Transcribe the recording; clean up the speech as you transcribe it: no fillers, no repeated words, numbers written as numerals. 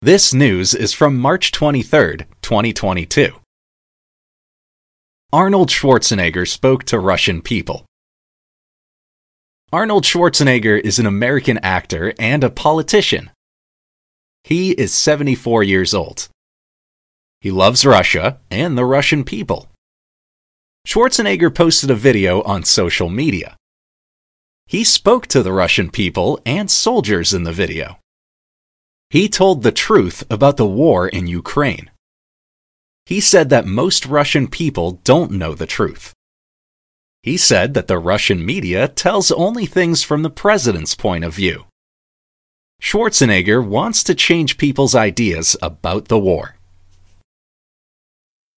This news is from March 23, 2022. Arnold Schwarzenegger spoke to Russian people. Arnold Schwarzenegger is an American actor and a politician. He is 74 years old. He loves Russia and the Russian people. Schwarzenegger posted a video on social media. He spoke to the Russian people and soldiers in the video. He told the truth about the war in Ukraine. He said that most Russian people don't know the truth. He said that the Russian media tells only things from the president's point of view. Schwarzenegger wants to change people's ideas about the war.